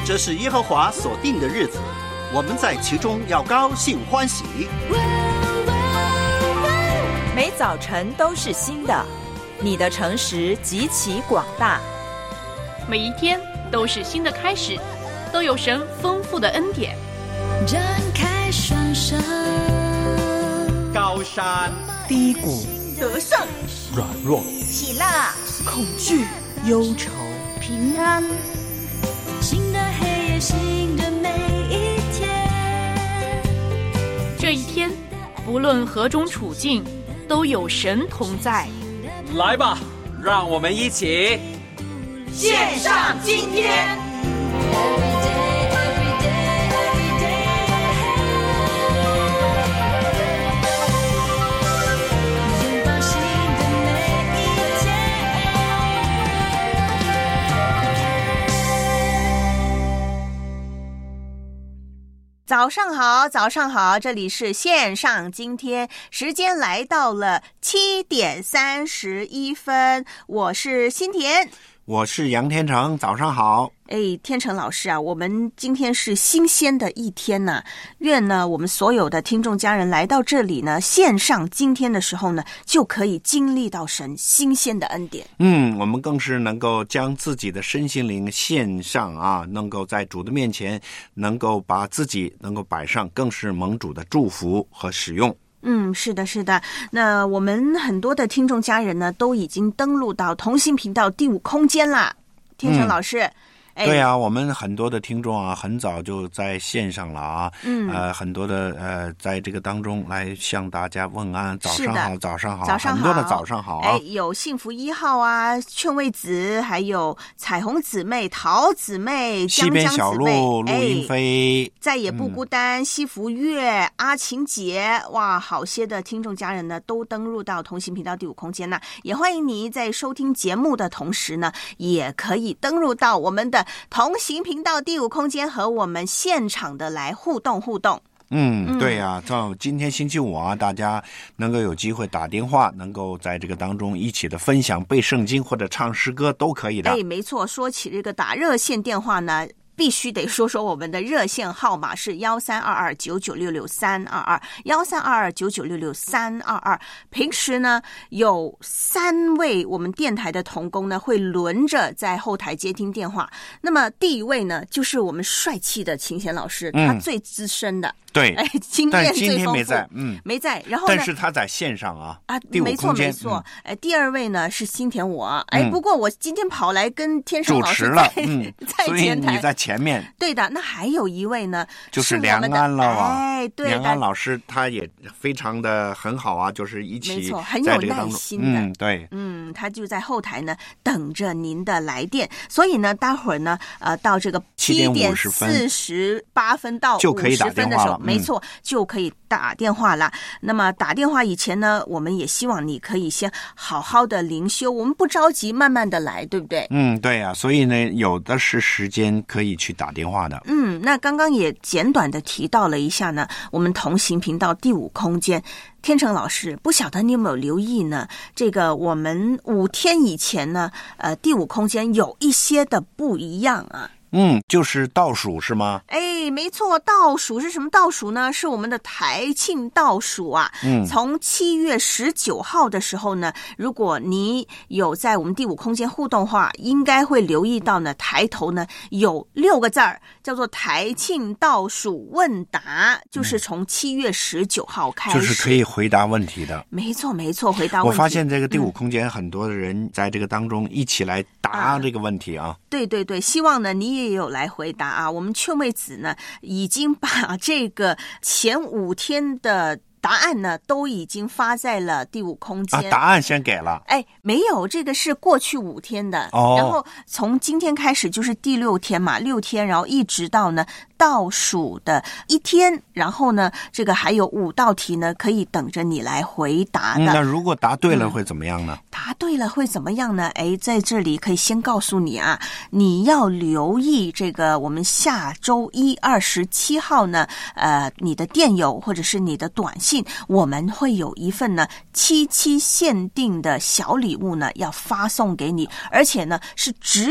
这是耶和华所定的日子，我们在其中要高兴欢喜。 每早晨都是新的，你的诚实极其广大。 每一天都是新的开始，都有神丰富的恩典。 展开双手， 高山低谷， 得胜软弱， 喜乐恐惧忧愁， 平安。 新的黑夜，新的每一天。 这一天，不论何种处境，都有神同在。 来吧，让我们一起献上今天。早上好，早上好，这里是线上今天，时间来到了7点31分，我是新田， 我是杨天成，早上好。 天成老师啊，我们今天是新鲜的一天呢，愿呢我们所有的听众家人来到这里呢，线上今天的时候呢，就可以经历到神新鲜的恩典。 我们更是能够将自己的身心灵献上啊，能够在主的面前，能够把自己能够摆上，更是蒙主的祝福和使用。 是的，是的。那我们很多的听众家人呢，都已经登录到同心频道第5空间啦。天成老师。 对啊，我们很多的听众啊，很早就在线上了啊，很多的在这个当中来向大家问安，早上好，早上好，很多的早上好啊。 有幸福1号啊，劝慰子，还有彩虹姊妹、桃姊妹、 西边小路、陆英飞， 再也不孤单，西福月、阿晴姐，哇，好些的听众家人呢，都登入到同心频道第5空间呢，也欢迎你在收听节目的同时呢，也可以登入到我们的同行频道第5空间和我们现场的来互动。 对啊，到今天星期五啊，大家能够有机会打电话，能够在这个当中一起的分享背圣经或者唱诗歌都可以的。 没错，说起这个打热线电话呢，必须得说说我们的热线号码是1322996632132299663222。平时呢，有3位我们电台的同工呢会轮着在后台接听电话。那么第一位呢，就是我们帅气的秦贤老师，他最资深的。 对， 经验最丰富，但今天没在， 没在。然后呢， 但是他在线上啊，第 5空间，没错。第2位呢是新田我，不过我今天跑来跟天成老师主持了， 在前台， 所以你在前面。 对的，那还有一位呢， 就是梁安了啊。 对， 梁安老师他也非常的很好啊，就是一起， 没错，很有耐心的， 对， 他就在后台呢等着您的来电。所以呢，待会儿呢，到这个7点48分到50分的时候。没错，就可以打电话了。那么打电话以前呢，我们也希望你可以先好好的灵修，我们不着急，慢慢的来，对不对？ 对啊，所以呢，有的是时间可以去打电话的。 那刚刚也简短的提到了一下呢，我们同行频道第5空间。天成老师，不晓得你有没有留意呢？这个我们5天以前呢，第5空间有一些的不一样啊。 就是倒数是吗？ 没错，倒数是什么倒数呢？是我们的台庆倒数啊。从7月19号的时候呢，如果你有在我们第5空间互动话，应该会留意到呢，抬头呢有6个字儿，叫做台庆倒数问答，就是从7月19号开始， 就是可以回答问题的。 没错，回答问题。 我发现这个第5空间很多的人在这个当中一起来答这个问题啊。 对，希望呢你也有来回答啊。我们劝慰子呢已经把这个前5天的答案呢都已经发在了第5空间。 答案先给了。 没有，这个是过去5天的。然后从今天开始就是第6天嘛，6天，然后一直到呢倒数的1天，然后呢这个还有5道题呢可以等着你来回答的。 那如果答对了会怎么样呢？ 答对了会怎么样呢？在这里可以先告诉你啊，你要留意这个我们下周1 27号呢你的电邮或者是你的短信，我们会有一份呢7限定的小礼物呢要发送给你，而且呢是只有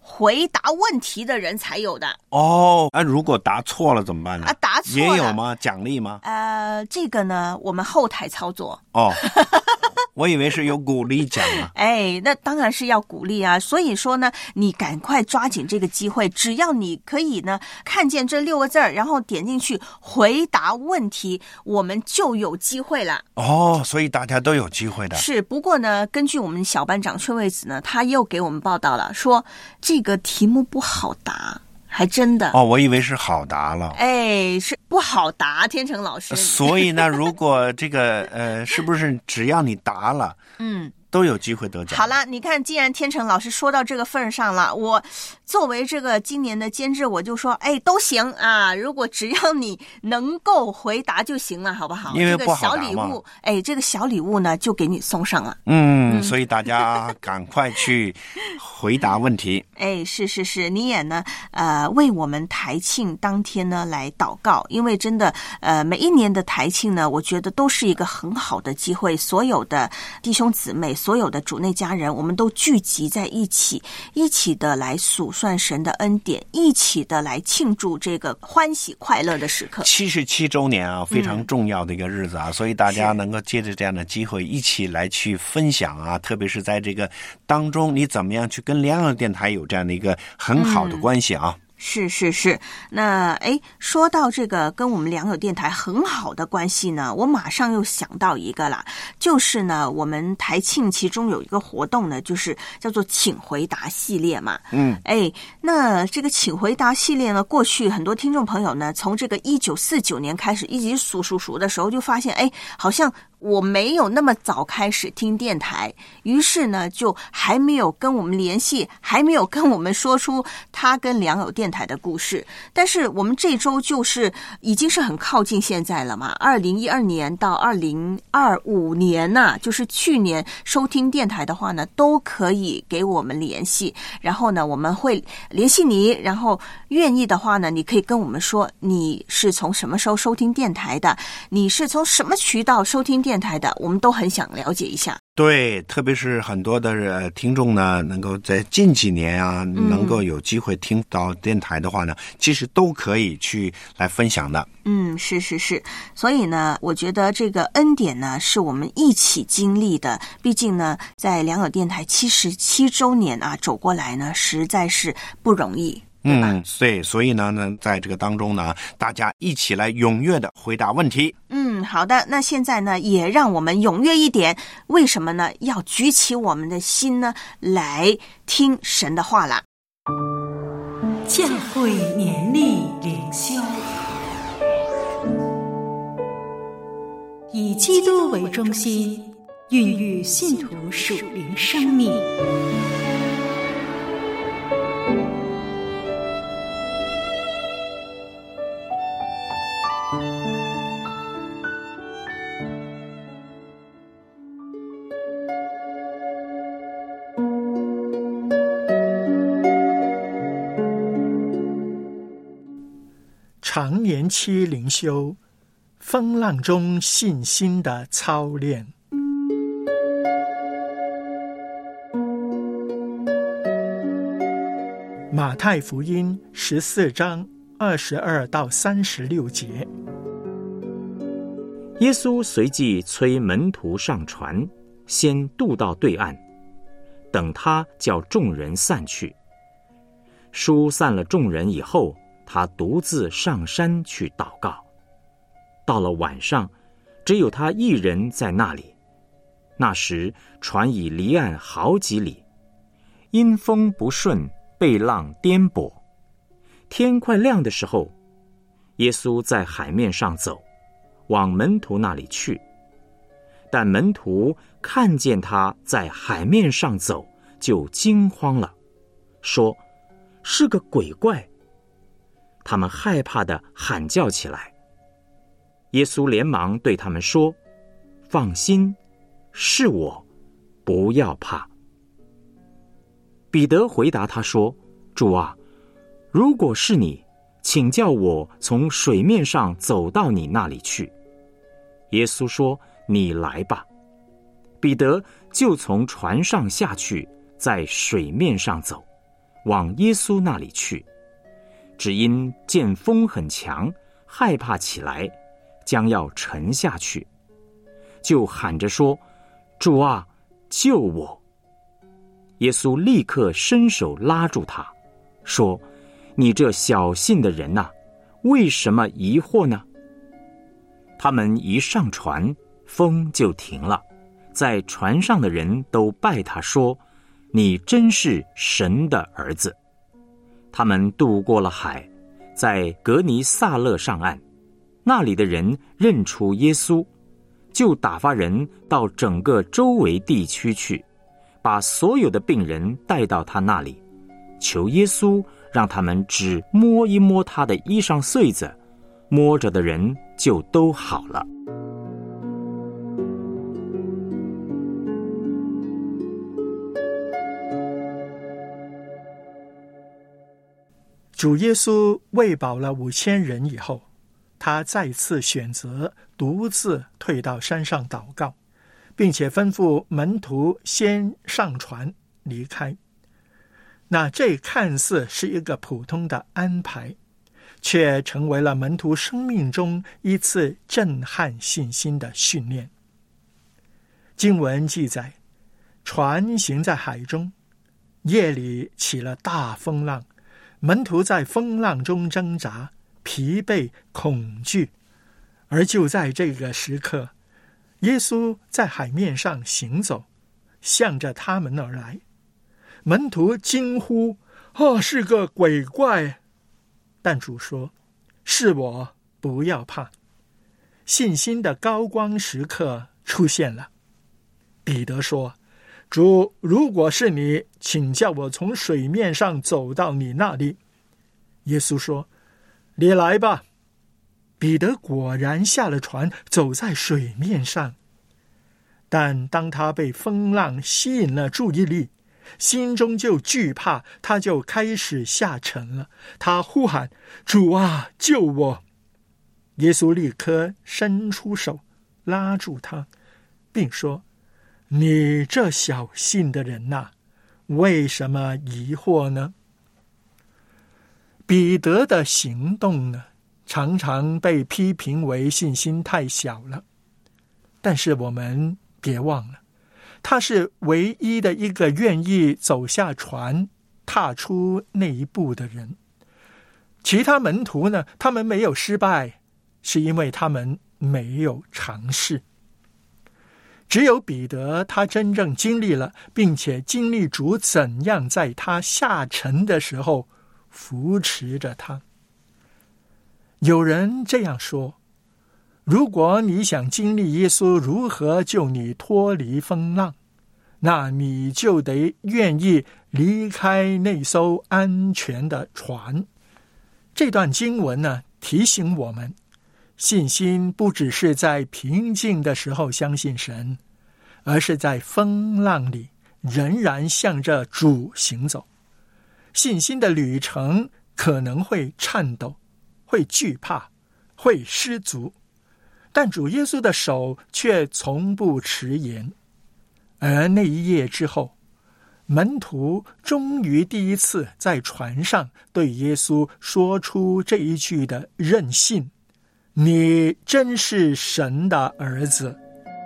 回答问题的人才有的。 如果答错了怎么办呢？ 答错了也有吗？奖励吗？ 这个呢，我们后台操作。 我以为是有鼓励奖啊。 那当然是要鼓励啊。所以说呢，你赶快抓紧这个机会，只要你可以呢看见这6个字，然后点进去回答问题，我们就有机会了。 所以大家都有机会的。 是，不过呢，根据我们小班长崔卫子呢，他又给我们报道了，说这个题目不好答。还真的我以为是好答了。 是不好答，天成老师。 所以呢，如果这个是不是只要你答了，都有机会得奖？ 好了，你看，既然天成老师说到这个份上了，我作为这个今年的监制，我就说，都行啊。如果只要你能够回答就行了，好不好？ 因为不好答嘛。 这个小礼物，这个小礼物呢，就给你送上了。 所以大家赶快去回答问题。 是，你也呢，为我们台庆当天呢来祷告，因为真的，每一年的台庆呢，我觉得都是一个很好的机会，所有的弟兄姊妹，所有的主内家人，我们都聚集在一起的来数算神的恩典，一起的来庆祝这个欢喜快乐的时刻。 77周年啊，非常重要的一个日子啊，所以大家能够借着这样的机会一起来去分享啊，特别是在这个当中，你怎么样去跟良友电台有这样的一个很好的关系啊。 是，那说到这个跟我们良友电台很好的关系呢，我马上又想到一个啦，就是呢，我们台庆其中有一个活动呢，就是叫做请回答系列嘛。那这个请回答系列呢，过去很多听众朋友呢，从这个1949年开始一直数的时候，就发现好像我没有那么早开始听电台，于是呢就还没有跟我们联系，还没有跟我们说出他跟良友电台的故事。但是我们这周就是已经是很靠近现在了嘛，2012年到2025年呐，就是去年收听电台的话呢，都可以给我们联系，然后呢我们会联系你，然后愿意的话呢，你可以跟我们说你是从什么时候收听电台的，你是从什么渠道收听电台的，我们都很想了解一下。 对，特别是很多的听众呢，能够在近几年啊，能够有机会听到电台的话呢，其实都可以去来分享的。 是，所以呢，我觉得这个恩典呢，是我们一起经历的。毕竟呢，在良友电台77周年啊，走过来呢，实在是不容易。 对，所以呢，在这个当中呢，大家一起来踊跃的回答问题。 好的，那现在呢，也让我们踊跃一点。为什么呢？要举起我们的心呢，来听神的话啦。 教会年历灵修，以基督为中心，孕育信徒属灵生命。 常年期灵修，风浪中信心的操练。马太福音14章22到36节。 耶稣随即催门徒上船，先渡到对岸，等他叫众人散去。疏散了众人以后，他独自上山去祷告。到了晚上，只有他一人在那里。那时船已离岸好几里，因风不顺，被浪颠簸。天快亮的时候，耶稣在海面上走，往门徒那里去。但门徒看见他在海面上走，就惊慌了，说是个鬼怪。他们害怕地喊叫起来。耶稣连忙对他们说：放心，是我，不要怕。彼得回答他说：主啊，如果是你，请叫我从水面上走到你那里去。耶稣说：你来吧。彼得就从船上下去，在水面上走， 往耶稣那里去，只因见风很强，害怕起来，将要沉下去，就喊着说：主啊，救我！耶稣立刻伸手拉住他，说：你这小信的人啊，为什么疑惑呢？他们一上船，风就停了，在船上的人都拜他说：你真是神的儿子。他们渡过了海，在格尼撒勒上岸，那里的人认出耶稣，就打发人到整个周围地区去，把所有的病人带到他那里，求耶稣让他们只摸一摸他的衣裳穗子，摸着的人就都好了。 主耶稣喂饱了5000人以后，他再次选择独自退到山上祷告，并且吩咐门徒先上船离开。那这看似是一个普通的安排，却成为了门徒生命中一次震撼信心的训练。经文记载，船行在海中，夜里起了大风浪，门徒在风浪中挣扎，疲惫恐惧。而就在这个时刻，耶稣在海面上行走，向着他们而来。门徒惊呼：是个鬼怪！但主说：是我，不要怕。信心的高光时刻出现了。彼得说：主，如果是你，请叫我从水面上走到你那里。耶稣说：你来吧。彼得果然下了船，走在水面上。但当他被风浪吸引了注意力，心中就惧怕，他就开始下沉了。他呼喊：主啊，救我！耶稣立刻伸出手拉住他，并说：你这小信的人啊，为什么疑惑呢？彼得的行动呢，常常被批评为信心太小了。但是我们别忘了，他是唯一的一个愿意走下船踏出那一步的人。其他门徒呢，他们没有失败，是因为他们没有尝试。只有彼得，他真正经历了，并且经历主怎样在他下沉的时候扶持着他。有人这样说，如果你想经历耶稣如何救你脱离风浪，那你就得愿意离开那艘安全的船。这段经文呢，提醒我们，信心不只是在平静的时候相信神，而是在风浪里仍然向着主行走。信心的旅程可能会颤抖，会惧怕，会失足，但主耶稣的手却从不迟延。而那一夜之后，门徒终于第一次在船上对耶稣说出这一句的认信：你真是神的儿子。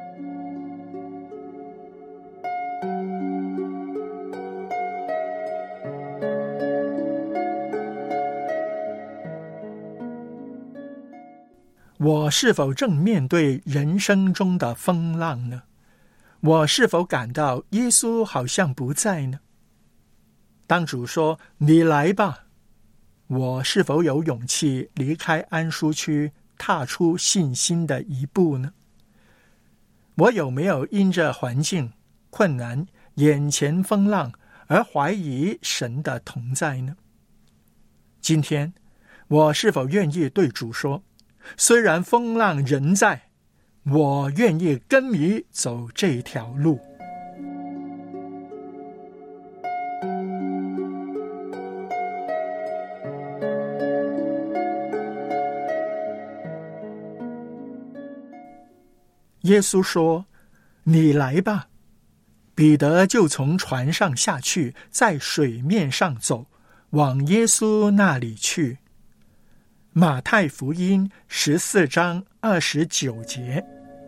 我是否正面对人生中的风浪呢？我是否感到耶稣好像不在呢？当主说你来吧，我是否有勇气离开安舒区，踏出信心的一步呢？我有没有因着环境、困难、眼前风浪而怀疑神的同在呢？今天我是否愿意对主说，虽然风浪仍在，我愿意跟你走这条路。耶稣说：你来吧。 彼得就从船上下去，在水面上走，往耶稣那里去。马太福音14章29节。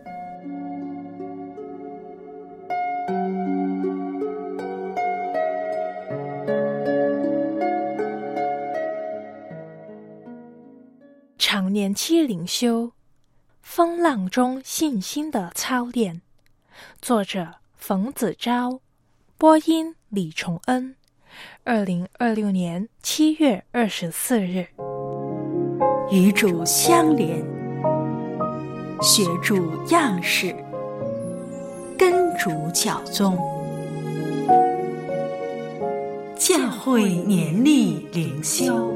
常年期灵修，风浪中信心的操练。作者冯子昭，播音李崇恩。2026年7月24日。 与主相连，学主样式，跟主脚踪。教会年历灵修。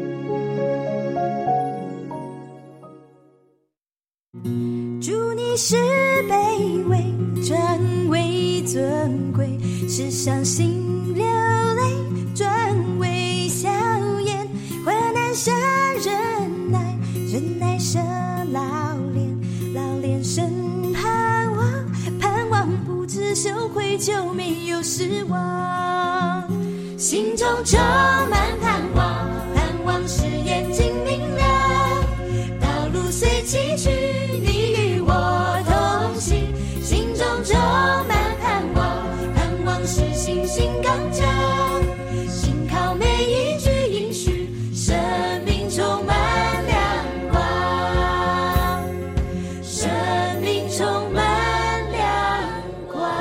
主你是卑微，转为尊贵，世上心流泪，转为笑颜，患难生忍耐，忍耐生老练，老练生盼望，盼望不知羞愧，就没有失望，心中充满盼望，盼望使眼睛明亮，道路虽崎岖，你与我同行，心中充满盼望，盼望使信心刚强，信靠每一句应许，生命充满亮光，生命充满亮光。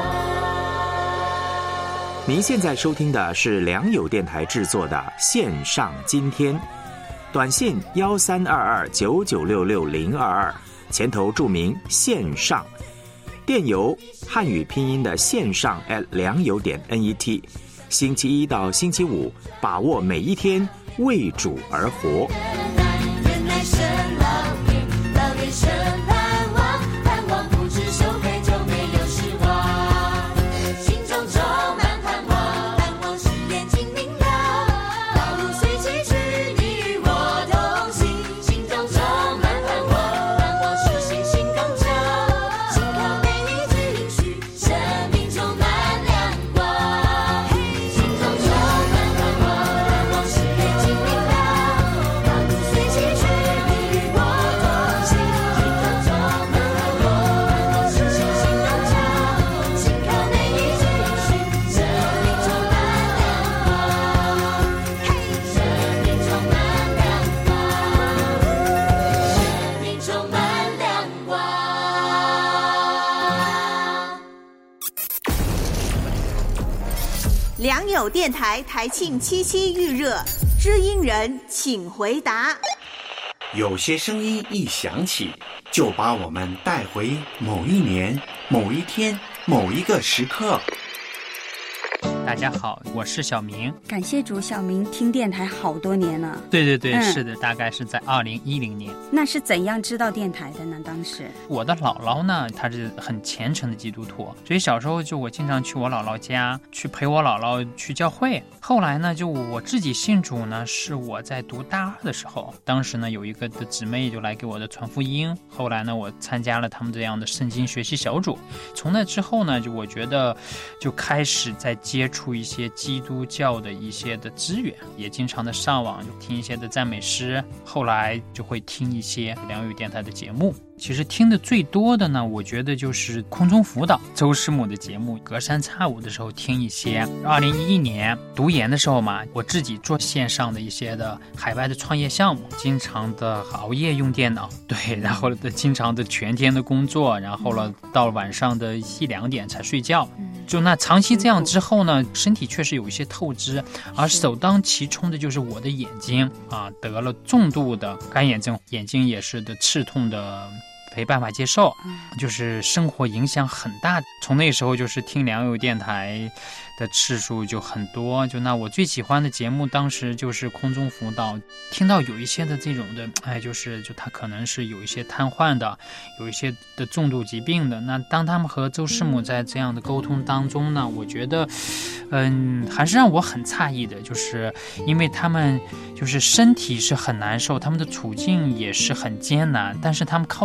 您现在收听的是良友电台制作的线上今天，短信132299660022，前头注明线上，电邮汉语拼音的线上良友.net。星期一到星期五，把握每一天，为主而活。 忍耐生老练，老练生盼望，盼望不知羞愧，就没有失望，心中充满盼望，盼望使眼睛明亮，道路虽崎岖，你与我同行，心中充满盼望，盼望使信心刚强，信靠每一句应许，生命充满亮光，心中充满盼望，盼望使眼睛明亮，道路虽崎岖，你与我同行，心中充满盼望，盼望使信心刚强，信靠每一句应许，生命充满亮光，生命充满亮光，生命充满亮光。 良友电台台庆77预热，知音人请回答。 有些声音一响起，就把我们带回某一年、某一天、某一个时刻。 大家好，我是小明。 感谢主，小明听电台好多年了。 对，是的，大概是在2010年。 那是怎样知道电台的呢？当时我的姥姥呢，她是很虔诚的基督徒，所以小时候就我经常去我姥姥家，去陪我姥姥去教会。后来呢，就我自己信主呢，是我在读大2的时候，当时呢有一个的姊妹就来给我的传福音，后来呢我参加了他们这样的圣经学习小组。从那之后呢，就我觉得就开始在接触一些基督教的一些的资源，也经常的上网就听一些的赞美诗，后来就会听一些良友电台的节目。其实听的最多的呢，我觉得就是空中辅导周师母的节目，隔三差五的时候听一些。2011年读研的时候嘛，我自己做线上的一些的海外的创业项目，经常的熬夜用电脑，对，然后经常的全天的工作，然后了到晚上的1、2点才睡觉。就那长期这样之后呢，身体确实有一些透支，而首当其冲的就是我的眼睛啊，得了重度的干眼症，眼睛也是的刺痛的没办法接受，就是生活影响很大。从那时候就是听良友电台的次数就很多，就那我最喜欢的节目当时就是空中辅导，听到有一些的这种的就他可能是有一些瘫痪的，有一些的重度疾病的，那当他们和周师母在这样的沟通当中呢，我觉得还是让我很诧异的，就是因为他们就是身体是很难受，他们的处境也是很艰难，但是他们靠着上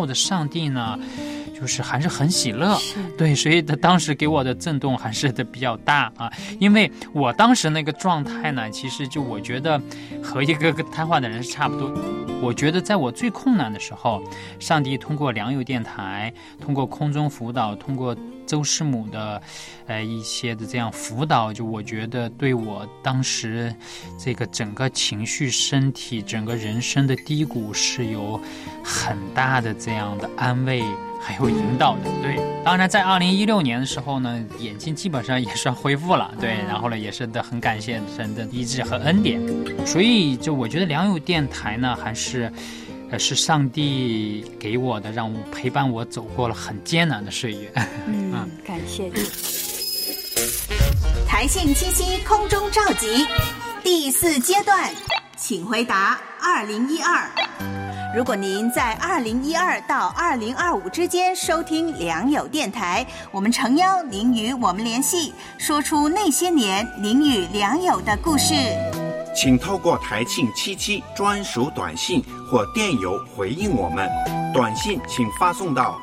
上帝呢，就是还是很喜乐，对，所以他当时给我的震动还是比较大啊。因为我当时那个状态呢，其实就我觉得和一个瘫痪的人是差不多。我觉得在我最困难的时候，上帝通过良友电台，通过空中辅导，通过周师母的一些的这样辅导，就我觉得对我当时这个整个情绪、身体、整个人生的低谷是有很大的这样的安慰还有引导的。对，当然在2016年的时候呢，眼睛基本上也算恢复了，对，然后呢也是很感谢神的医治和恩典。所以就我觉得良友电台呢还是上帝给我的，让我陪伴我走过了很艰难的岁月。 感谢主。 台信77空中召集第4阶段，请回答2012。如果您在2012到2025之间收听良友电台，我们诚邀您与我们联系，说出那些年您与良友的故事。 请透过台庆77专属短信或电邮回应我们。短信请发送到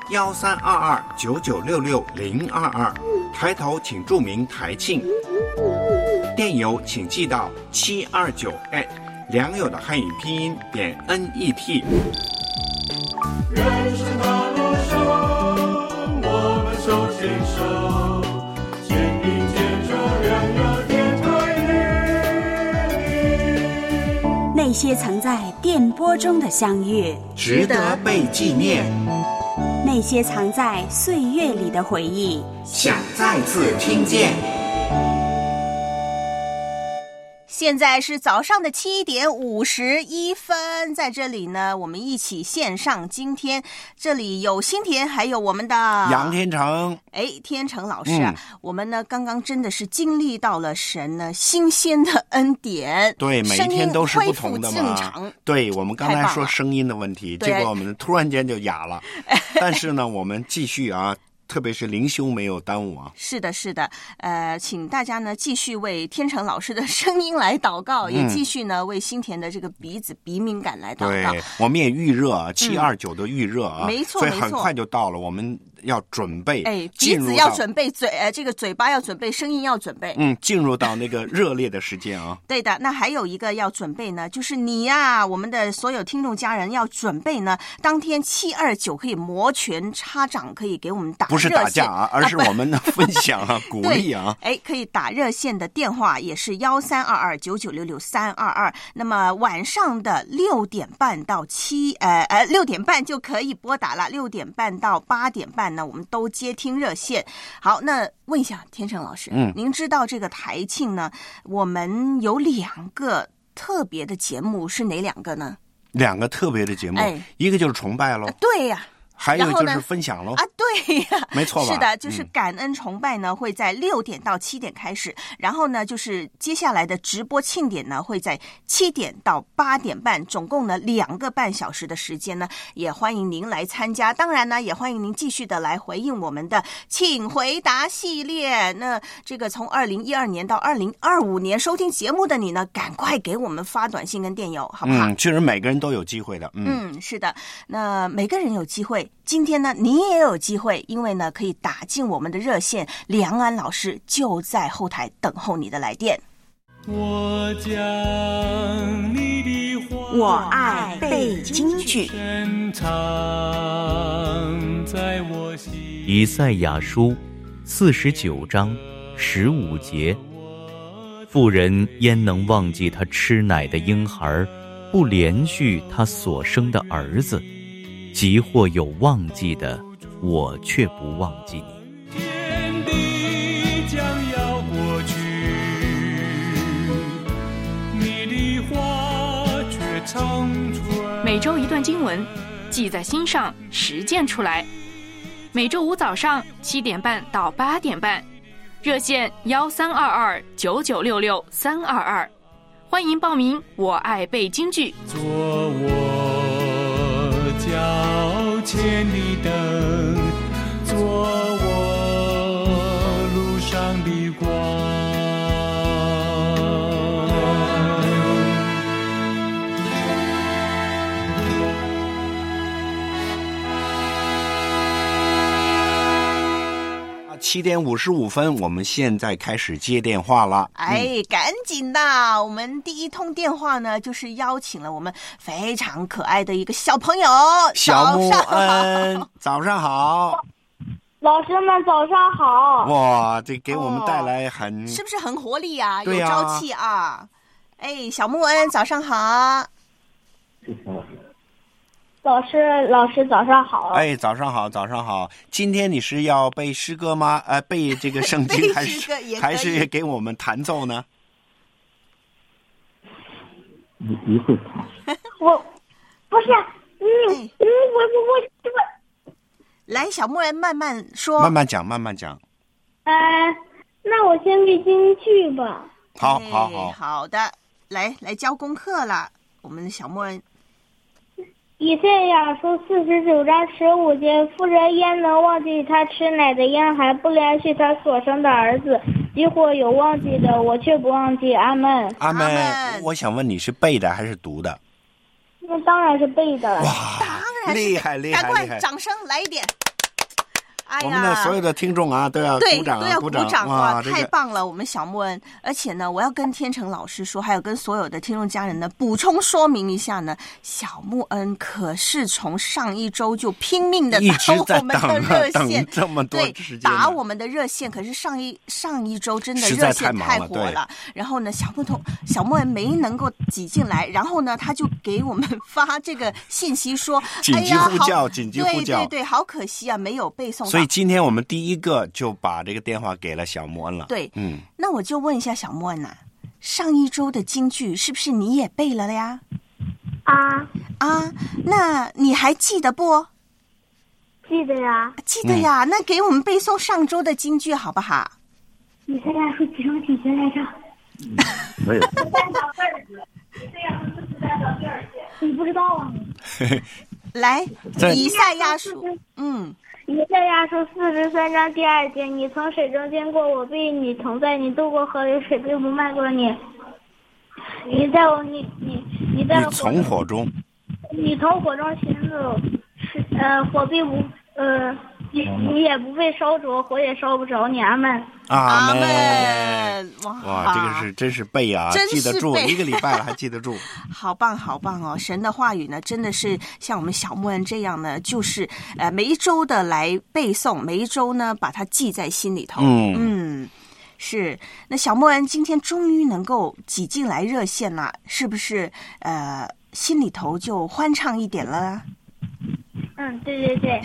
132299660022，抬头请注明台庆。电邮请寄到729@良友的汉语拼音.net。 人生大路上，我们手牵手，肩并肩着良友电台。 那些藏在电波中的相遇， 值得被纪念； 那些藏在岁月里的回忆， 想再次听见。 现在是早上的7点51分，在这里呢，我们一起线上今天，这里有新田，还有我们的杨天成。 天成老师啊，我们呢刚刚真的是经历到了神呢新鲜的恩典， 对，每一天都是不同的嘛。 正常， 对，我们刚才说声音的问题，结果我们突然间就哑了。但是呢，我们继续啊。特别是灵修没有耽误啊！ 是的，是的，请大家呢继续为天成老师的声音来祷告，也继续呢为新田的这个鼻敏感来祷告。 对，我们也预热啊，729的预热啊， 没错， 所以很快就到了，我们要准备， 鼻子要准备，这个嘴巴要准备，声音要准备， 进入到那个热烈的时间啊。 对的，那还有一个要准备呢，就是你呀，我们的所有听众家人要准备呢，当天729可以摩拳擦掌，可以给我们打。 不是打架啊，而是我们的分享啊，鼓励啊。 可以打热线的电话也是132299663322。那么晚上的6点半到6点半就可以拨打了，6点半到8点半呢，我们都接听热线。好，那问一下天成老师，您知道这个台庆呢，我们有2个特别的节目，是哪2个呢 ？2个特别的节目，一个就是崇拜咯。 对呀。 还有就是分享咯。 对呀， 没错吧？ 是的，就是感恩崇拜呢，会在6点到7点开始，然后呢，就是接下来的直播庆典呢，会在7点到8点半，总共呢2个半小时的时间呢，也欢迎您来参加。当然呢，也欢迎您继续的来回应我们的请回答系列。那这个从2012年到2025年收听节目的你呢，赶快给我们发短信跟电邮，好不好？ 其实每个人都有机会的。 是的，那每个人有机会。今天呢，你也有机会，因为呢，可以打进我们的热线，梁安老师就在后台等候你的来电。 我将你的话， 我爱背京剧。 以赛亚书49章15节，妇人焉能忘记她吃奶的婴孩，不连续她所生的儿子？即或有忘记的，我却不忘记你。 天地将要过去，你的话却长存。 每周一段经文，记在心上，实践出来。每周5早上7点半到8点半，热线132299663322，欢迎报名。我爱背京剧。 做我脚前的灯，做我路上的光。 7点55分，我们现在开始接电话了。 赶紧的！我们第一通电话呢，就是邀请了我们非常可爱的一个小朋友， 小木恩，早上好。 老师们早上好！ 哇，这给我们带来是不是很活力啊？ 对啊， 有朝气啊！小木恩，早上好。 老师早上好。 早上好，早上好。今天你是要背诗歌吗？背这个圣经还是给我们弹奏呢？ 你会弹？我不是，我来，小木恩慢慢说， 慢慢讲。 那我先背京剧吧。 好的，来交功课了，我们的小木恩。 以赛亚书49章15节，妇人焉能忘记她吃奶的婴孩，不连续她所生的儿子？即或有忘记的，我却不忘记。阿们。 阿们。我想问你是背的还是读的？ 那当然是背的了。 哇，厉害！ 赶快掌声来一点！ 我们的所有的听众啊，都要鼓掌， 都要鼓掌！ 哇， 太棒了，我们小木恩。而且呢，我要跟天成老师说，还有跟所有的听众家人呢，补充说明一下呢，小木恩可是从上一周就拼命的打我们的热线， 这么多时间打我们的热线。可是上一周真的热线太火了。然后呢，小木恩没能够挤进来，然后呢，他就给我们发这个信息说， 紧急呼叫，紧急呼叫。 对，好可惜啊，没有背诵到。 所以今天我们第一个就把这个电话给了小木恩了。 对，那我就问一下小木恩上一周的京剧是不是你也背了呀？那你还记得不？ 记得呀。 记得呀，那给我们背诵上周的京剧好不好？ 以赛亚书几章几节来着？ 没有。 你不知道啊？ 来，以赛亚书， 以赛亚书43章第2节，你从水中经过，我必与你同在；你渡过河里，水并不漫过你。你从火中行走，火并不你也不被烧着，火也烧不着你。阿们。 阿们。哇，这个是真是背啊，记得住，1个礼拜了还记得住。 好棒哦！神的话语呢，真的是像我们小木恩这样呢，就是每一周的来背诵，每一周呢把它记在心里头。是。那小木恩今天终于能够挤进来热线了，是不是？心里头就欢畅一点了？ 对。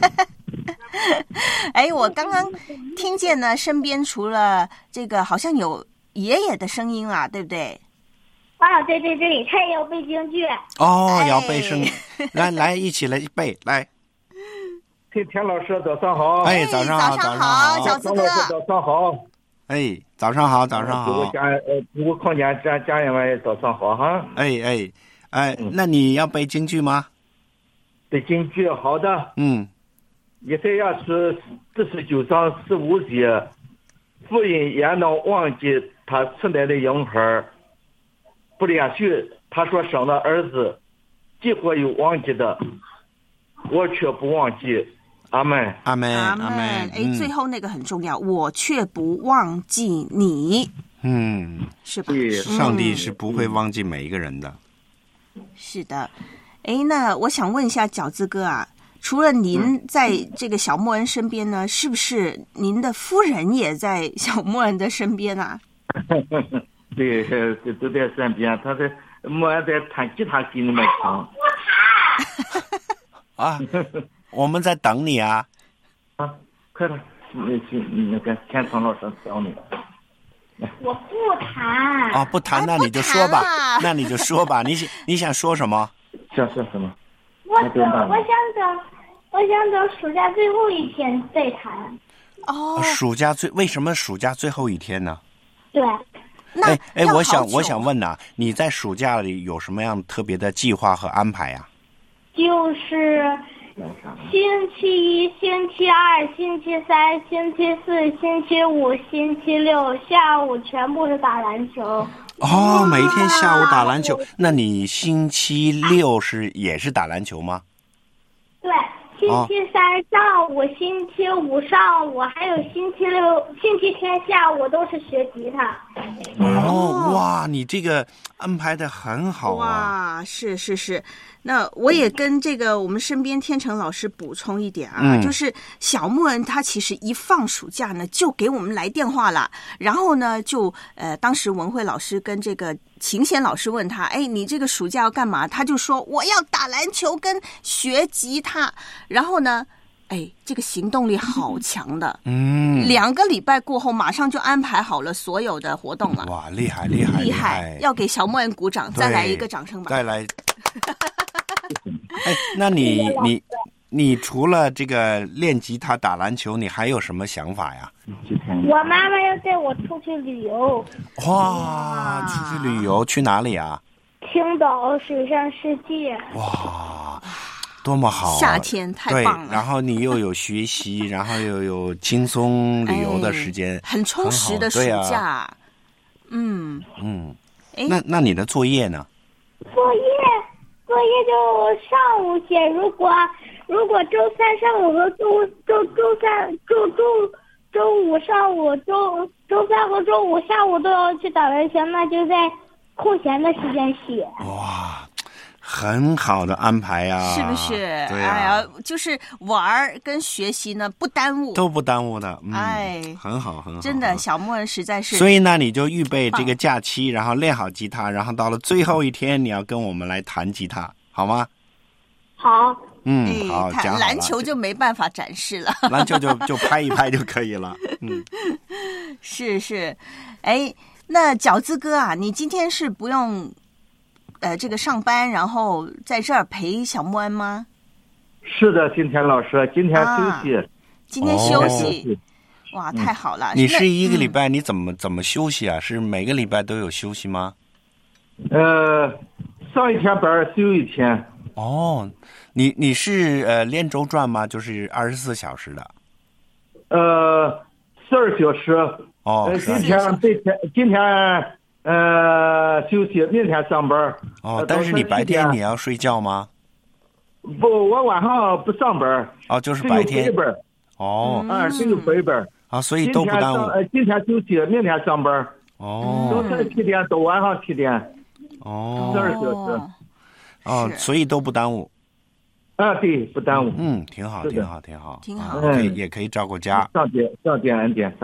我刚刚听见呢，身边除了这个，好像有爷爷的声音啊，对不对？ 对，他也要背京剧。 要背声，来，一起来背，来。 田老师早上好。 早上好， 饺子哥早上好。 早上好。 如果看见家人们早上好哈。 那你要背京剧吗？ 背京剧，好的。以赛亚书49章15节，妇人也能忘记他吃奶的婴孩，不连续他所生的儿子，即或有忘记的，我却不忘记。阿们。 最后那个很重要，我却不忘记你。是吧？ 上帝是不会忘记每一个人的。 是的。那我想问一下饺子哥啊，除了您在这个小木恩身边呢，是不是您的夫人也在小木恩的身边啊？ 对，都在身边。他在木恩在弹吉他给你们听。 我们在等你啊！ 快点，那个天成老师找你。 我不弹。 不弹，那你就说吧。那你就说吧，你想说什么？ 想说什么？ 我想等暑假最后一天再谈。 为什么暑假最后一天呢？ 对。 我想问呐，你在暑假里有什么样特别的计划和安排啊？ 就是星期一、星期二、星期三、星期四、星期五、星期六下午全部是打篮球。 每天下午打篮球。那你星期六也是打篮球吗？ 对，星期三上午、星期五上午，还有星期六、星期天下午都是学吉他。 哇，你这个安排的很好啊！ 哇，是。那我也跟这个我们身边天成老师补充一点啊，就是小木恩他其实一放暑假呢，就给我们来电话了，然后呢就当时文慧老师跟这个琴弦老师问他，哎，你这个暑假要干嘛？他就说我要打篮球跟学吉他，然后呢。哎，这个行动力好强的，2个礼拜过后，马上就安排好了所有的活动了。 哇，厉害！ 要给小莫恩鼓掌，再来一个掌声吧！ 再来。哎，那你除了这个练吉他、打篮球，你还有什么想法呀？ 我妈妈要带我出去旅游。 哇，出去旅游去哪里啊？ 青岛水上世界。 哇！多么好！ 夏天太棒了。 然后你又有学习，然后又有轻松旅游的时间， 很充实的暑假。 那你的作业呢？ 作业就上午写，如果周三上午和周五上午、周三和周五下午都要去打篮球，那就在空闲的时间写。 哇！很好的安排啊， 是不是？ 对啊， 哎呀，就是玩跟学习呢不耽误， 都不耽误的。 哎， 很好。 真的，小莫人实在是。 所以呢，你就预备这个假期，然后练好吉他，然后到了最后一天，你要跟我们来弹吉他，好吗？ 好。 好，讲好了。 篮球就没办法展示了， 篮球就拍一拍就可以了。 是。哎，那饺子哥啊，你今天是不用。这个上班，然后在这儿陪小莫恩吗？ 是的，今天老师，今天休息。 今天休息，哇，太好了！ 你是一个礼拜，你怎么休息啊？是每个礼拜都有休息吗？ 上一天班休一天。 哦，你是连轴转吗？就是24小时的。 12小时。 哦， 今天。休息，明天上班。 但是你白天你要睡觉吗？ 不，我晚上不上班。 就是白天。 只有白班。只有白班。 所以都不耽误。 今天休息，明天上班。早晨7点到晚上7点。12小时。所以都不耽误。 对，不耽误。 挺好。也可以照顾家。 上点恩典。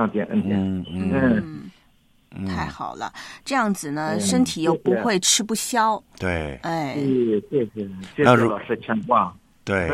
太好了，这样子呢，身体又不会吃不消。 对， 哎， 谢谢老师牵挂。 对，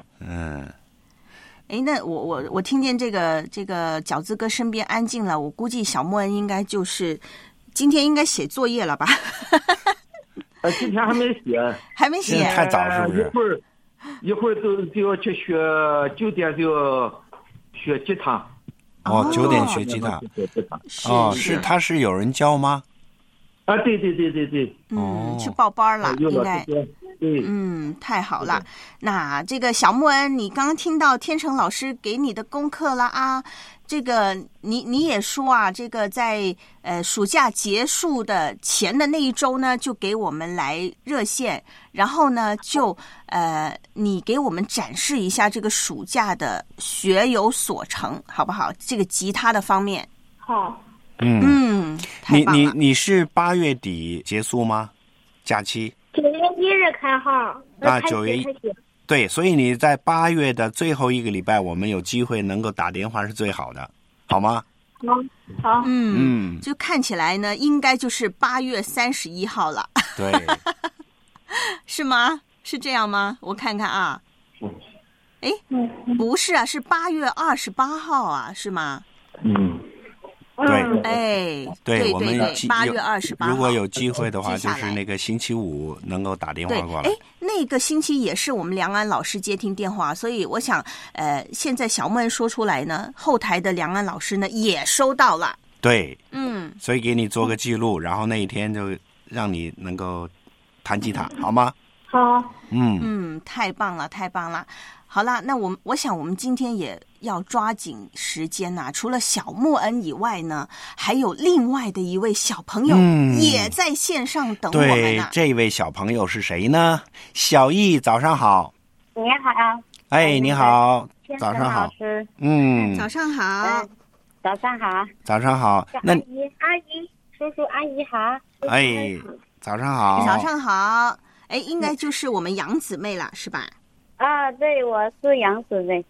哎，那我听见这个饺子哥身边安静了，我估计小莫恩应该就是今天应该写作业了吧？ 今天还没写， 太早是不是？ 一会儿就要去学，9点就要学吉他。 9点学吉他。是他是有人教吗？ 对。 去报班了，应该。太好了。那这个小莫恩，你刚刚听到天成老师给你的功课了啊？这个你也说啊，这个在暑假结束的前的那一周呢，就给我们来热线，然后呢就你给我们展示一下这个暑假的学有所成，好不好？这个吉他的方面。 好。 你是8月底结束吗？假期 ？9月1日开号。 9月1。对，所以你在8月的最后一个礼拜，我们有机会能够打电话是最好的，好吗？ 好。 就看起来呢，应该就是8月31号了。 对。 是吗？是这样吗？我看看啊。哎，不是啊，是8月28号啊，是吗？对， 我们 8月28号， 如果有机会的话，就是那个星期五能够打电话过来。 那个星期也是我们梁安老师接听电话，所以我想，现在小梦说出来呢，后台的梁安老师呢也收到了。 对，所以给你做个记录，然后那一天就让你能够弹吉他，好吗？ 好。 太棒了，太棒了。好了，那我想我们今天也要抓紧时间呐。除了小莫恩以外呢，还有另外的一位小朋友也在线上等我们呢。 对，这位小朋友是谁呢？小易，早上好。 你好。 哎，你好，早上好。 早上好。 早上好。 早上好。那阿姨，叔叔阿姨好。 哎，早上好。 早上好。哎，应该就是我们杨姊妹了，是吧？ 啊，对，我是杨姊妹。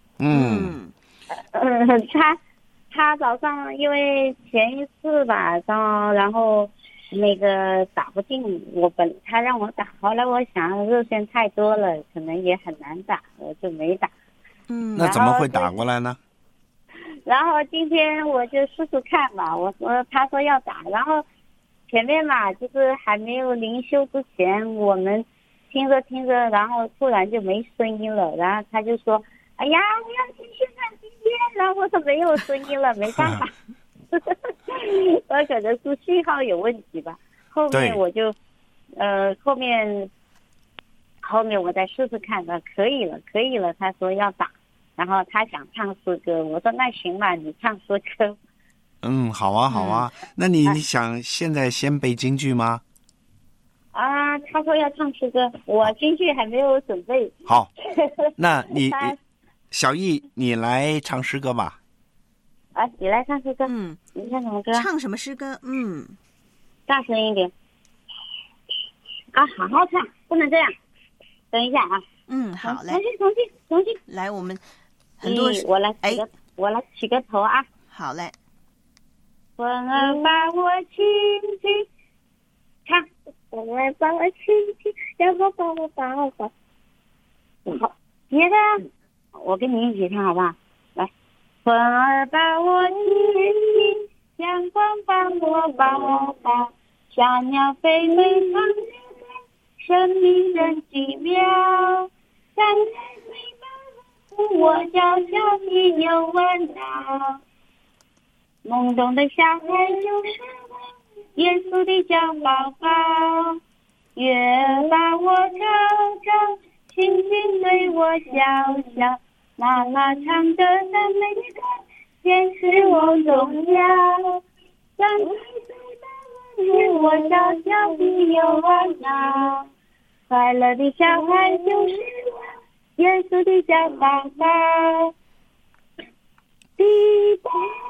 他早上因为前一次吧，然后那个打不进，他让我打，后来我想热线太多了，可能也很难打，我就没打。 那怎么会打过来呢？ 然后今天我就试试看吧，他说要打，然后前面嘛就是还没有灵修之前，我们听着听着，然后突然就没声音了，然后他就说：“哎呀，我要继续看今天。”然后我说没有声音了，没办法，我可能是信号有问题吧。后面我就，后面我再试试看的，可以了，他说要打，然后他想唱诗歌，我说那行吧，你唱诗歌。 好啊。那你想现在先背京剧吗？ 啊，他说要唱诗歌，我京剧还没有准备。 好，那你小易，你来唱诗歌吧。 啊，你来唱诗歌。你唱什么歌？ 唱什么诗歌？ 大声一点。啊，好好唱，不能这样。等一下啊。 好嘞。 重新。 来，我们很多我来起个头啊。 好嘞。 风儿把我轻轻唱，风儿把我轻轻，阳光把我抱抱。好，别的我跟你一起唱好不好？来，风儿把我轻轻，阳光把我抱抱，小鸟飞飞唱着歌，生命真奇妙。站在水边，我小小的有温柔。懵懂的小孩就是我，耶稣的小宝宝。月把我瞅瞅，轻轻对我笑笑。妈妈唱着赞美的歌，天使我荣耀。站在水边，我小小的有温柔。快乐的小孩就是我，耶稣的小宝宝。滴答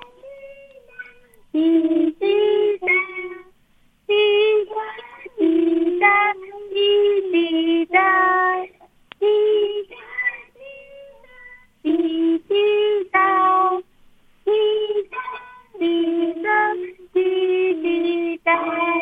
滴滴答，滴答滴答滴滴答，滴答滴答滴答滴答滴滴答。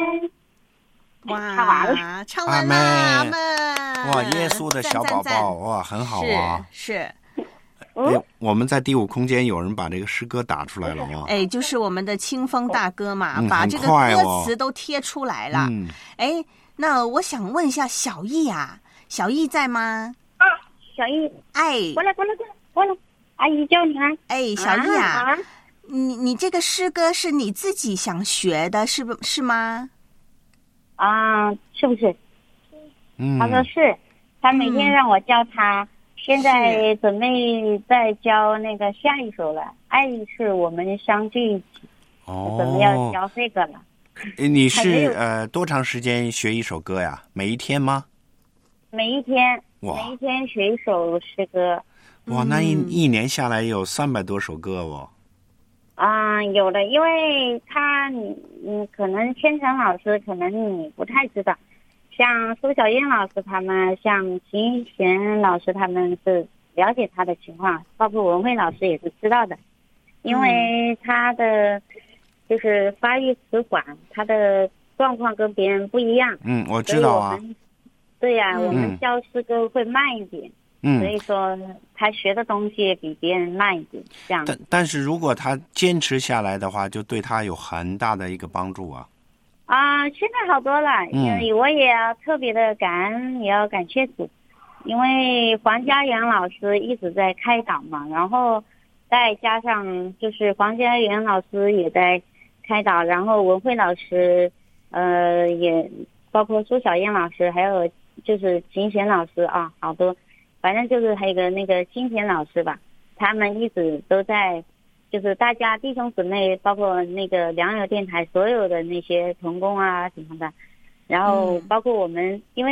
哇，唱完了，阿门。 哇，耶稣的小宝宝，哇，很好啊。 是。 我们在第五空间有人把这个诗歌打出来了吗？ 哎，就是我们的清风大哥嘛，把这个歌词都贴出来了。哎，那我想问一下小易啊，小易在吗？ 啊，小易， 哎， 过来，阿姨叫你啊。 哎，小易啊，你这个诗歌是你自己想学的，是吗？ 啊，是不是？他说是，他每天让我教他。现在准备在教那个下一首了，爱是我们相聚一起。准备要教这个了。 你是多长时间学一首歌呀？每一天吗？ 每一天学一首诗歌。 哇，那一年下来有300多首歌哦。 有的，因为你可能千成老师可能你不太知道。像苏小燕老师他们，像秦贤老师他们是了解他的情况，包括文慧老师也是知道的，因为他的就是发育迟缓，他的状况跟别人不一样。 我知道啊。 对呀，我们教诗歌会慢一点，所以说他学的东西比别人慢一点，这样。 但是如果他坚持下来的话，就对他有很大的一个帮助啊。 现在好多了，我也要特别的感恩，也要感谢主，因为黄家元老师一直在开导嘛，然后再加上就是黄家元老师也在开导，然后文慧老师，也包括苏小燕老师，还有就是秦贤老师啊，好多，反正就是还有个那个金田老师吧，他们一直都在。就是大家弟兄姊妹，包括那个良友电台所有的那些同工啊什么的，然后包括我们，因为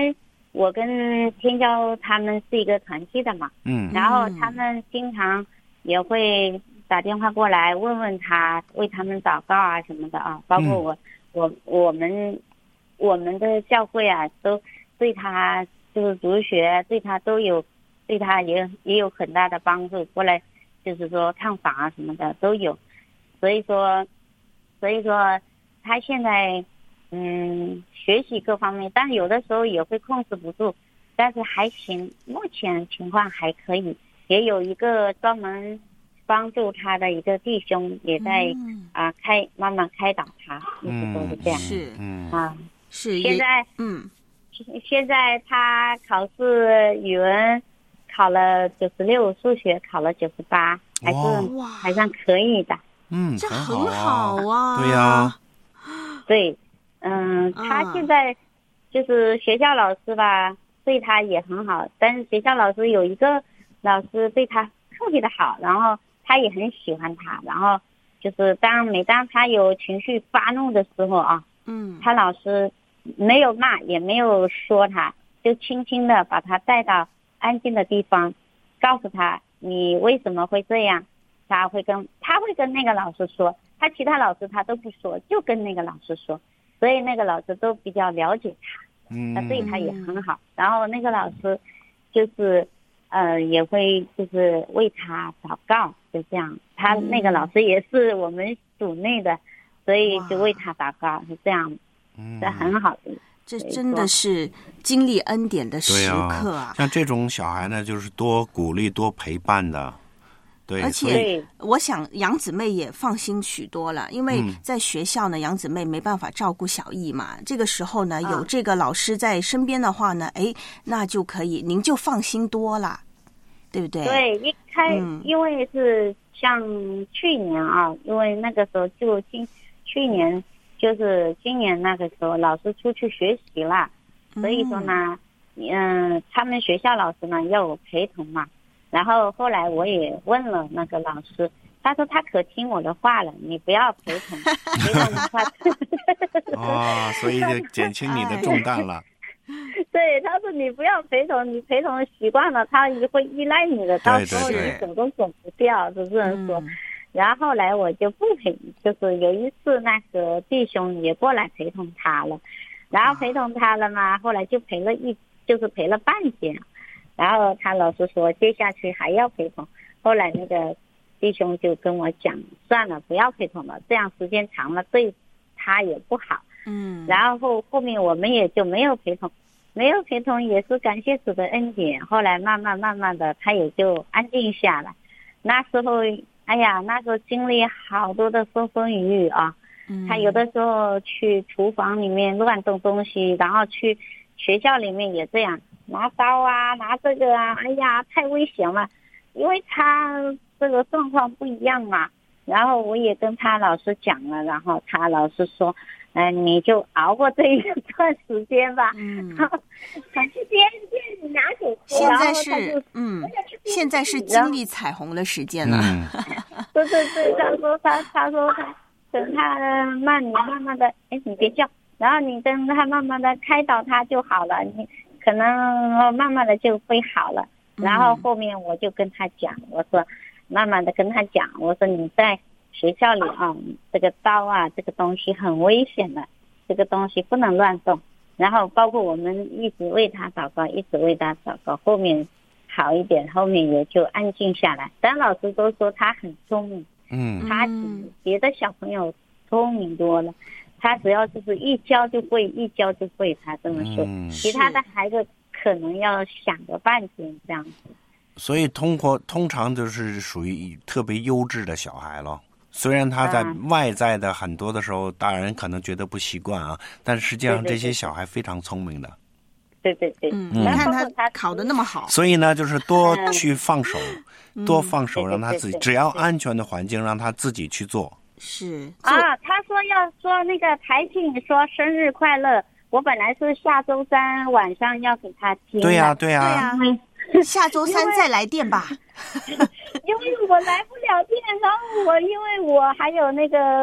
我跟天骄他们是一个团契的嘛，然后他们经常也会打电话过来问问他，为他们祷告啊什么的啊，包括我们的教会啊，都对他就是主学对他都有，对他也有很大的帮助，过来就是说探访啊什么的都有，所以说他现在学习各方面，但有的时候也会控制不住，但是还行，目前情况还可以。也有一个专门帮助他的一个弟兄也在慢慢开导他，一直都是这样。 是现在现在他考试语文考了96，数学考了98，还算可以的。 这很好啊。 对呀。 对，他现在就是学校老师吧，对他也很好，但是学校老师有一个老师对他特别的好，然后他也很喜欢他，然后就是每当他有情绪发怒的时候啊，他老师没有骂也没有说他，就轻轻的把他带到安静的地方，告诉他你为什么会这样，他会跟那个老师说，他其他老师他都不说，就跟那个老师说，所以那个老师都比较了解他，他对他也很好，然后那个老师就是也会就是为他祷告，就这样，他那个老师也是我们组内的，所以就为他祷告，是这样，这很好的。 这真的是经历恩典的时刻啊！ 像这种小孩呢，就是多鼓励、多陪伴的。对， 而且我想杨姊妹也放心许多了，因为在学校呢，杨姊妹没办法照顾小艺嘛。这个时候呢，有这个老师在身边的话呢，那就可以，您就放心多了，对不对？ 对，因为是像去年啊，因为那个时候去年就是今年那个时候，老师出去学习了，所以说呢，他们学校老师呢要我陪同嘛。然后后来我也问了那个老师，他说他可听我的话了，你不要陪同，陪同的话， 所以就减轻你的重担了。 对，他说你不要陪同，你陪同习惯了，他会依赖你的，到时候你走都走不掉，就这样说。然后后来我就不陪，就是有一次那个弟兄也过来陪同他了，然后陪同他了嘛，后来就陪了半天。然后他老师说接下去还要陪同，后来那个弟兄就跟我讲，算了，不要陪同了，这样时间长了对他也不好。然后后面我们也就没有陪同也是感谢主的恩典，后来慢慢的他也就安静下来。那时候经历好多的风风雨雨啊，他有的时候去厨房里面乱动东西，然后去学校里面也这样拿刀啊拿这个啊，太危险了，因为他这个状况不一样嘛。然后我也跟他老师讲了，然后他老师说你就熬过这一段时间吧。他去边拿手现在是经历彩虹的时间了。 对，他说等他慢慢的，你别叫，然后你等他慢慢的开导他就好了，你可能慢慢的就会好了。然后后面我就跟他讲，我说慢慢的跟他讲，我说你在学校里啊，这个刀啊，这个东西很危险的，这个东西不能乱动。然后包括我们一直为他祷告，后面好一点，后面也就安静下来。但老师都说他很聪明，他比别的小朋友聪明多了，他只要就是一教就会，他这么说。其他的孩子可能要想个半天这样子。 所以通常就是属于特别优质的小孩咯。虽然他在外在的很多的时候，大人可能觉得不习惯啊，但是实际上这些小孩非常聪明的。 对， 你看他考得那么好。 所以呢，就是多去放手，让他自己，只要安全的环境，让他自己去做。 是啊，他说要说那个台庆说生日快乐，我本来是下周3晚上要给他听的。 对呀， 下周3再来电吧。 因为我来不了电，然后因为我还有那个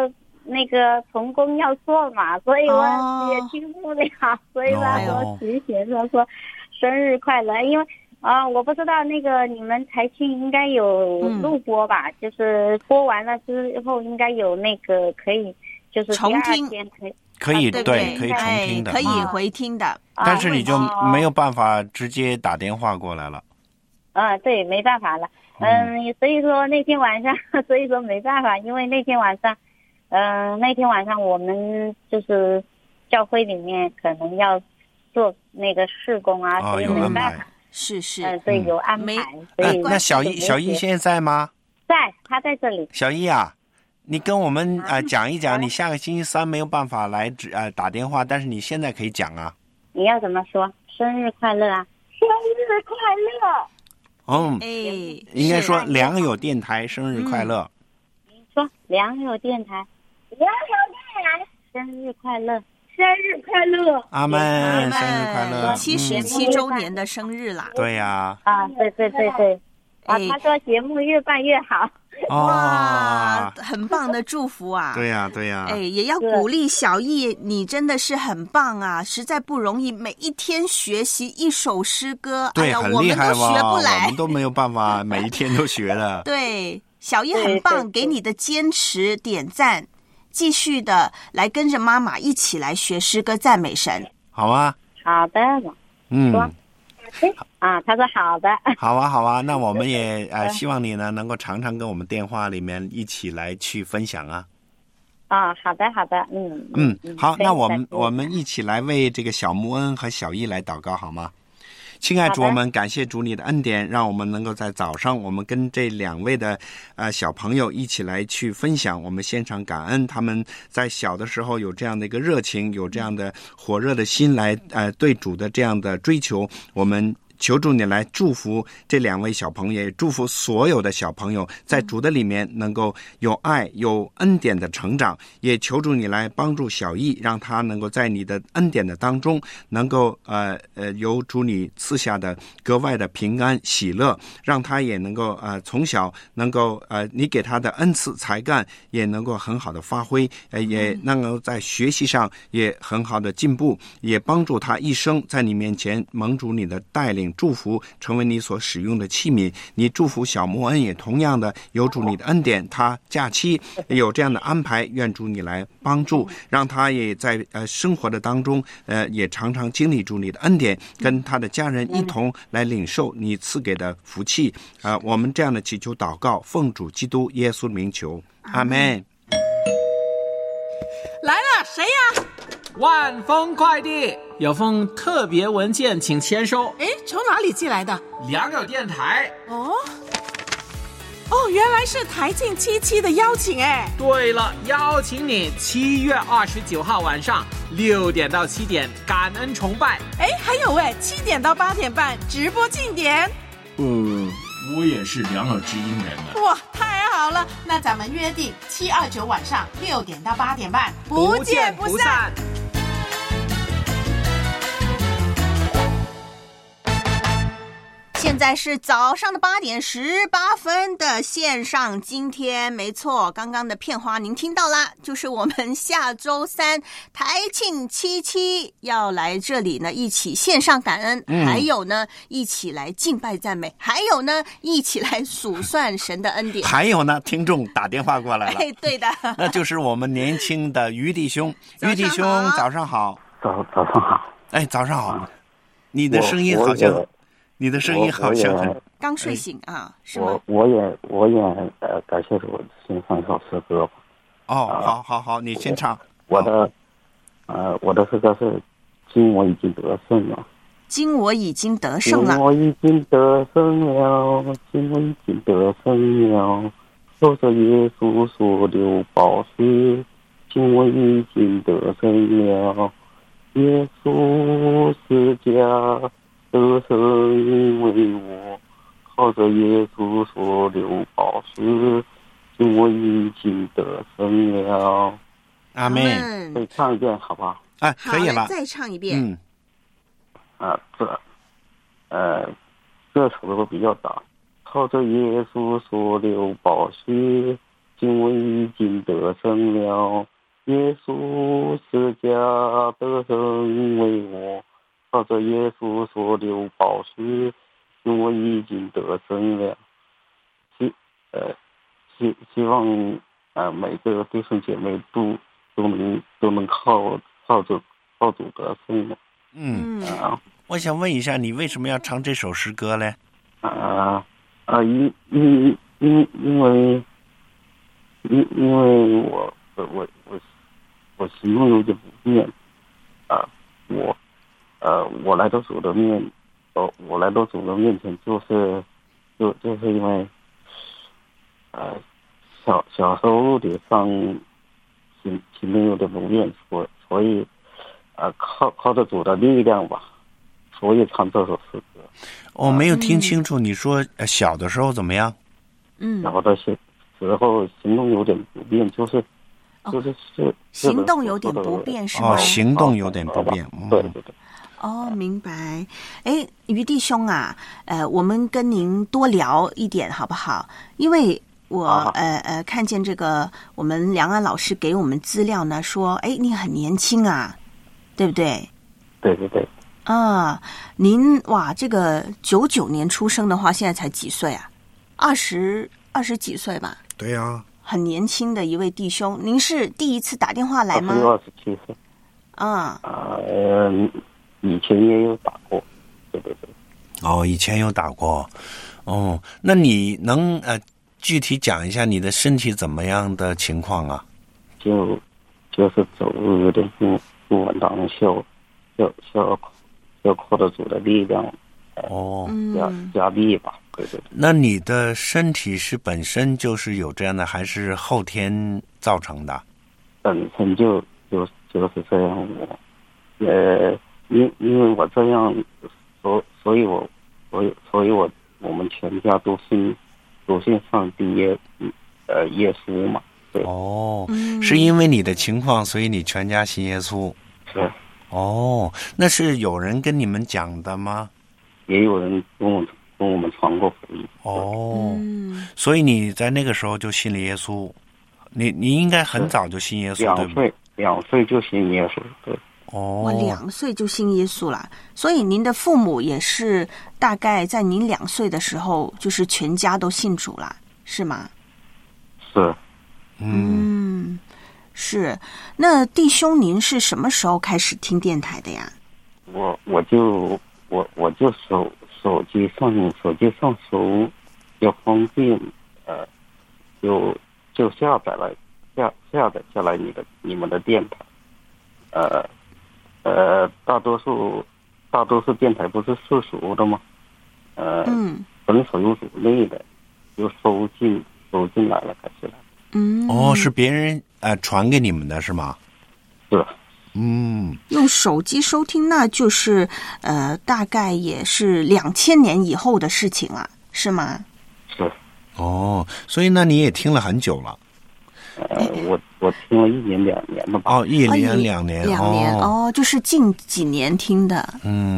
那个童工要做嘛，所以我也听不了，所以他说提醒说生日快乐，因为我不知道那个你们台庆应该有录播吧，就是播完了之后应该有那个可以就是重听， 可以对， 可以重听的， 可以回听的， 但是你就没有办法直接打电话过来了。 对，没办法了。所以说那天晚上，所以说没办法，因为那天晚上我们就是教会里面可能要做那个事工啊，所以没办法。 是， 所以有安排。所以那小易现在吗？ 在，他在这里。 小易啊，你跟我们讲一讲，你下个星期三没有办法来打电话，但是你现在可以讲啊。 你要怎么说？生日快乐啊！生日快乐！ 应该说良友电台生日快乐。 你说良友电台生日快乐，生日快乐！ 阿们，生日快乐 ！77周年的生日啦！ 对呀。 对。他说节目越办越好。 哇，很棒的祝福啊！ 对呀。 也要鼓励小易，你真的是很棒啊，实在不容易，每一天学习一首诗歌， 对，很厉害我们都学不来， 我们都没有办法每一天都学的。 对，小易很棒，给你的坚持点赞，继续的来跟着妈妈一起来学诗歌赞美神， 好吗？ 好的，他说好的。 好啊，那我们也希望你呢能够常常跟我们电话里面一起来去分享啊。 好的， 好，那我们一起来为这个小穆恩和小易来祷告好吗？亲爱主，我们感谢主你的恩典，让我们能够在早上我们跟这2位的小朋友一起来去分享，我们献上感恩，他们在小的时候有这样的一个热情，有这样的火热的心来对主的这样的追求，我们求主你来祝福这2位小朋友，也祝福所有的小朋友在主的里面能够有爱有恩典的成长，也求主你来帮助小易，让他能够在你的恩典的当中能够有主你赐下的格外的平安喜乐，让他也能够从小能够你给他的恩赐才干也能够很好的发挥，也能够在学习上也很好的进步，也帮助他一生在你面前蒙主你的带领祝福，成为你所使用的器皿。你祝福小穆恩也同样的有主你的恩典，他假期有这样的安排，愿主你来帮助，让他也在生活的当中也常常经历主你的恩典，跟他的家人一同来领受你赐给的福气。我们这样的祈求祷告，奉主基督耶稣名求，阿们。 来了，谁呀？ 万丰快递有封特别文件，请签收。 从哪里寄来的？ 良友电台。 原来是台庆77的邀请哎。 对了，邀请你7月29号晚上6点到7点感恩崇拜。 还有7点到8点半直播庆典。 我也是良友之音人呢。 哇，太好了！那咱们约定729晚上6点到8点半， 不见不散。 现在是早上的8点18分的线上，今天没错，刚刚的片花您听到啦，就是我们下周3台庆77要来这里呢，一起线上感恩，还有呢一起来敬拜赞美，还有呢一起来数算神的恩典， 还有呢听众打电话过来了， 对的， 那就是我们年轻的于弟兄。于弟兄早上好。 早上好。 早上好。你的声音好像很刚睡醒啊，是吗？ 我也感谢主，先唱一首诗歌吧。 好，你先唱。 我的诗歌是今我已经得胜了。 今我已经得胜了。 今我已经得胜了。今我已经得胜了。受着耶稣所流宝血，今我已经得胜了。耶稣是家。得胜因为我靠着耶稣所流宝血，因我已经得胜了。 阿们。 再唱一遍好不好？ 可以了。 再唱一遍。 这首歌比较大。靠着耶稣所流宝血，因我已经得胜了。 耶稣是家的人为我，靠着耶稣所流宝血，因我已经得胜了。希望每个弟兄姐妹都能靠主得胜了。 我想问一下，你为什么要唱这首诗歌呢？ 因为我心中有点不便我来到主的面前，就是因为小时候的上心中有点不便，所以靠着主的力量吧，所以唱这首诗歌。 我没有听清楚，你说小的时候怎么样？ 小的时候行动有点不便，就是行动有点不便是吗？ 行动有点不便。 对。 明白。于弟兄啊，我们跟您多聊一点好不好？因为我看见这个我们梁安老师给我们资料呢，说你很年轻啊，对不对？ 对。 您这个99年出生的话，现在才几岁啊？20几岁吧？ 对啊， 很年轻的一位弟兄。您是第一次打电话来吗 ？27岁。以前也有打过。对。 以前有打过。那你能具体讲一下你的身体怎么样的情况啊？ 就是走路有点不稳当，要靠着主的力量加力吧。对。 那你的身体是本身就是有这样的，还是后天造成的？ 本身就是这样。因为我这样，所以我们全家都信上帝耶稣嘛。对。 是因为你的情况，所以你全家信耶稣。 是。 那是有人跟你们讲的吗？ 也有人跟我们传过福音。 所以你在那个时候就信了耶稣。你应该很早就信耶稣，对不对 ？2岁就信耶稣。对。 我2岁就信耶稣了，所以您的父母也是大概在您2岁的时候，就是全家都信主了，是吗？ 是。 是。那弟兄，您是什么时候开始听电台的呀？ 我就手机上搜要方便，就下载下来你们的电台。大多数电台不是世俗的吗？本所有主内的就收进来了，开始了。 是别人传给你们的是吗？ 是。 用手机收听，那就是大概也是2000年以后的事情了，是吗？ 是。 所以那你也听了很久了。 我听了1年2年了吧。 1年2年。 2年。就是近几年听的。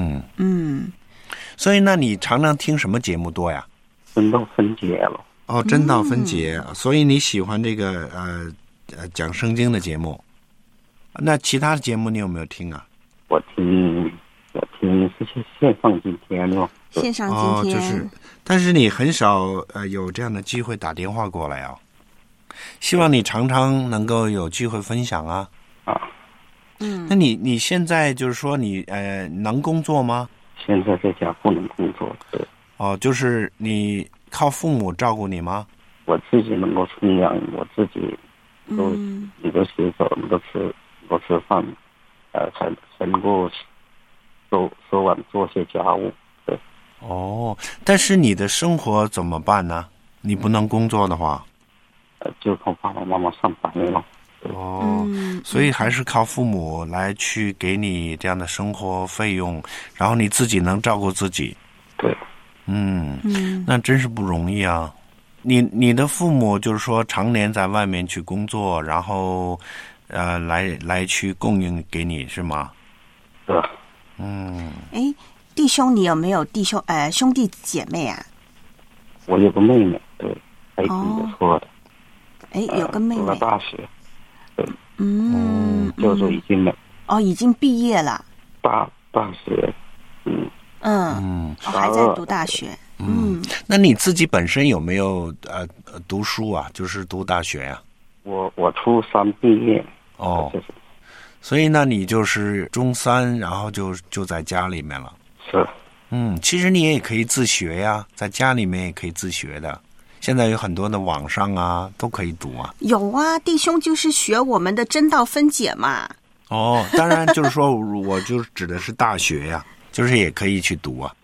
所以那你常常听什么节目多呀？ 真道分解了。 真道分解。所以你喜欢这个讲圣经的节目。那其他的节目你有没有听啊？ 我听是线上今天了。 线上今天。 但是你很少有这样的机会打电话过来啊。希望你常常能够有机会分享啊。那你现在就是说你能工作吗？ 现在在家不能工作。对。 就是你靠父母照顾你吗？ 我自己能够冲凉，我自己都能够洗澡，能够吃饭，才能够收碗做些家务。对。 但是你的生活怎么办呢？你不能工作的话？ 就靠爸爸妈妈上班了。 所以还是靠父母来去给你这样的生活费用，然后你自己能照顾自己。 对。 那真是不容易啊。你的父母就是说常年在外面去工作，然后来去供应给你是吗？ 是。 弟兄，你有没有兄弟姐妹啊？ 我有个妹妹，对，还挺不错的。 有个妹妹。 读了大学。对。 教授已经已经毕业了， 大学， 还在读大学。 那你自己本身有没有读书啊？就是读大学呀？ 我初3毕业。 所以那你就是中3，然后就在家里面了。 是。 其实你也可以自学呀，在家里面也可以自学的。现在有很多的网上啊，都可以读啊。 有啊，弟兄就是学我们的真道分解嘛。 当然就是说，我就指的是大学呀，就是也可以去读啊。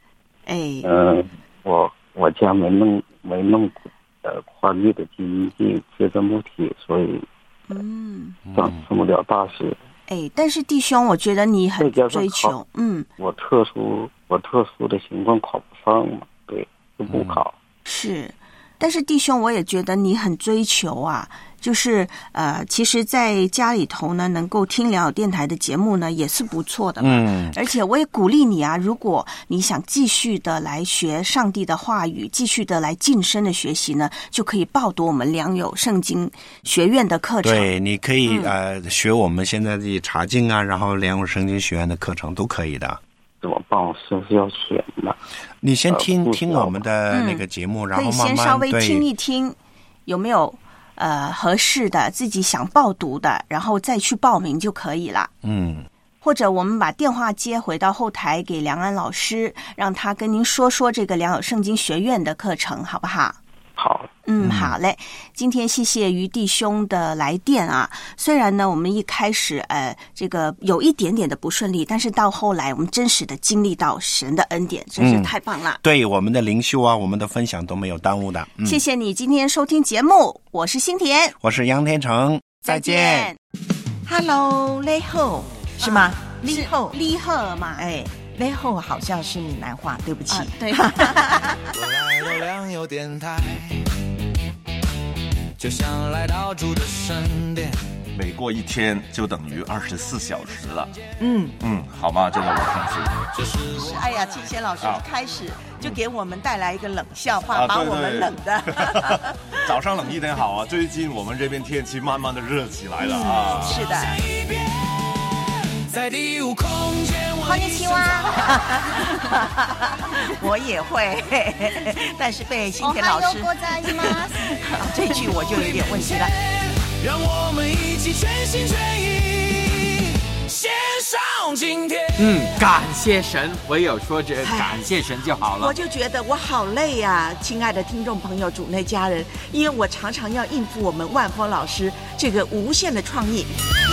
我家没弄跨越的经济这个问题，所以上不了大学。 但是弟兄，我觉得你很追求。 我特殊的情况考不上嘛，对，就不考。 是。但是弟兄，我也觉得你很追求啊，就是其实在家里头呢，能够听良友电台的节目呢，也是不错的嘛。而且我也鼓励你啊，如果你想继续的来学上帝的话语，继续的来晋升的学习呢，就可以报读我们良友圣经学院的课程。 对，你可以学我们现在的查经啊，然后良友圣经学院的课程都可以的。 怎么办？我是不是要选呢？ 你先听我们的那个节目，然后慢慢可以先稍微听一听，有没有合适的自己想报读的，然后再去报名就可以了。或者我们把电话接回到后台给梁安老师，让他跟您说说这个良友圣经学院的课程，好不好？ 好。 好嘞。今天谢谢于弟兄的来电啊。虽然呢，我们一开始这个有一点点的不顺利，但是到后来我们真实的经历到神的恩典，真是太棒了。 对，我们的灵修啊，我们的分享都没有耽误的。 谢谢你今天收听节目，我是新田， 我是杨天成，再见。 Hello， 雷后是吗？ 雷后嘛， 雷后好像是闽南话，对不起。 对。 我来到良友电台，就像来到主的神殿。 每过一天就等于24小时了。好吗？这个我看是。哎呀，清贤老师一开始就给我们带来一个冷笑话，把我们冷的。 早上冷一点好啊，最近我们这边天气慢慢的热起来了啊。 是的。 在第五空间， こんにちは。 我也会，但是被新田老师这句我就有点问题了。 让我们一起全心全意献上今天。 感谢神，唯有说着感谢神就好了。 我就觉得我好累啊，亲爱的听众朋友、主内家人，因为我常常要应付我们万峰老师这个无限的创意。